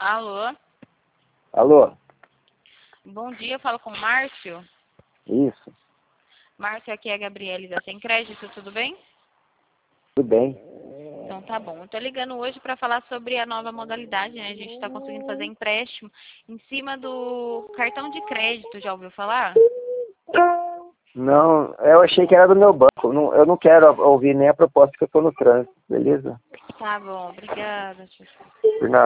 Alô? Alô? Bom dia, eu falo com o Márcio. Isso, Márcio, aqui é a Gabriele da Sem Crédito, tudo bem? tudo bem. Então tá bom. Eu tô ligando hoje para falar sobre a nova modalidade, né? A gente está conseguindo fazer empréstimo em cima do cartão de crédito, já ouviu falar? Não, eu achei que era do meu banco. Eu não quero ouvir nem a proposta que eu tô no trânsito, beleza? Tá bom, obrigada. Por nada.